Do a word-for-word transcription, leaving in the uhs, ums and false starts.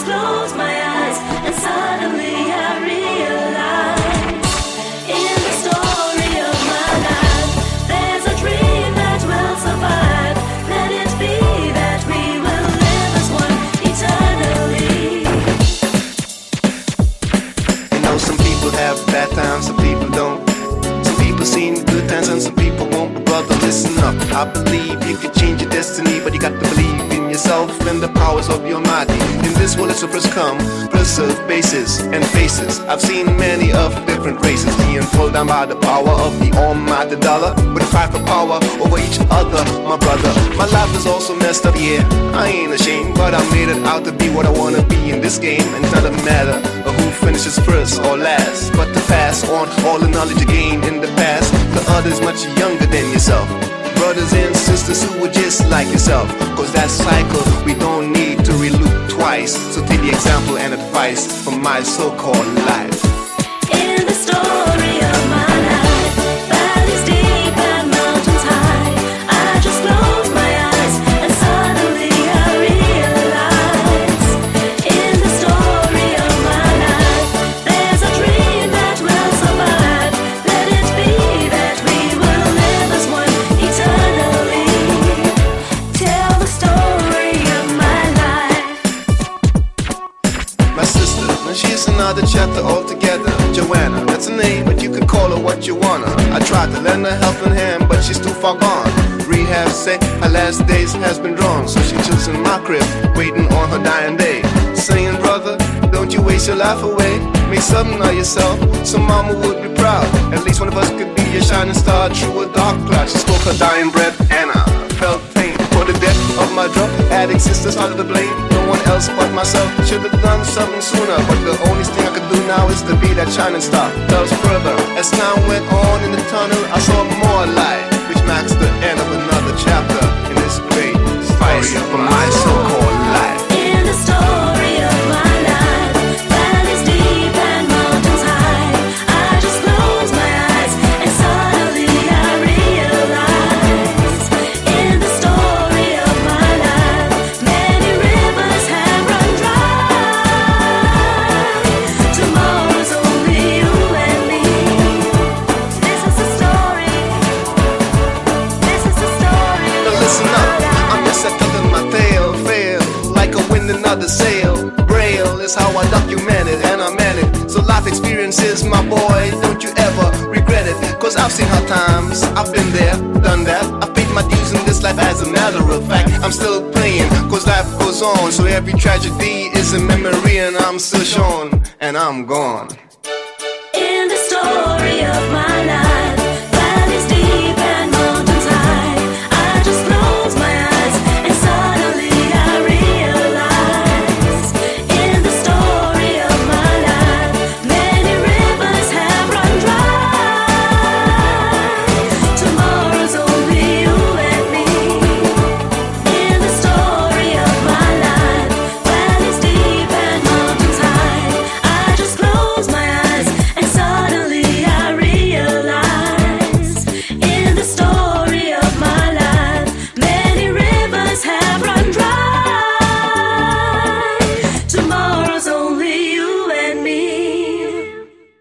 just close my eyes and suddenly I realize in the story of my life there's a dream that will survive. Let it be that we will live as one eternally. You know, some people have bad times, some people don't. Some people seen good times and some people won't. Brother, listen up. I believe you can change your destiny, but you got to believe in yourself and the powers of your Almighty. In this world, it's first come, preserve bases and faces. I've seen many of different races being pulled down by the power of the almighty dollar, with a fight for power over each other, my brother. My life is also messed up, yeah, I ain't ashamed, but I made it out to be what I wanna be in this game. And it doesn't matter who finishes first or last, but to pass on all the knowledge you gained in the past to others much younger than yourself. Brothers and sisters who are just like yourself, cause that cycle we don't need to reloop twice. So take the example and advice from my so-called life. In the story of my life, valleys deep and mountains high, I just close my eyes and suddenly I realize in the story of my life there's a dream that will survive. Let it be that we will live as one eternally. Tell the story of my life. My sister, now she's another chapter altogether. Joanna, that's her name, but you can call her what you wanna. I tried to lend her helping hand, but she's too far gone. Rehab say her last days has been drawn, so she chills in my crib, waiting on her dying day, saying, brother, don't you waste your life away. Make something of yourself, so mama would be proud. At least one of us could be a shining star through a dark cloud. She spoke her dying breath, and I felt pain for the death of my drug addict sister. Started to blame no one else but myself. Should have done something sooner, but the only thing I could do now is to be that shining star. Tells further, as time went on in the tunnel, I saw more light, which marks the end of another chapter in this great fight for my so-called life. In the story of my life, valleys deep and mountains high, I just close my eyes and suddenly I realize in the story of my life many rivers have run dry. Tomorrow's only you and me. This is the story. This is the story. Now listen up, I'm just telling my tale, fail like a wind another sail. Braille is how I document it and I man it. So life experiences, my boy, don't you ever regret it. Cause I've seen hard times, I've been there, done that. I paid my dues in this life as a matter of fact. I'm still playing, cause life goes on. So every tragedy is a memory and I'm still shown, and I'm gone. In the story of my life.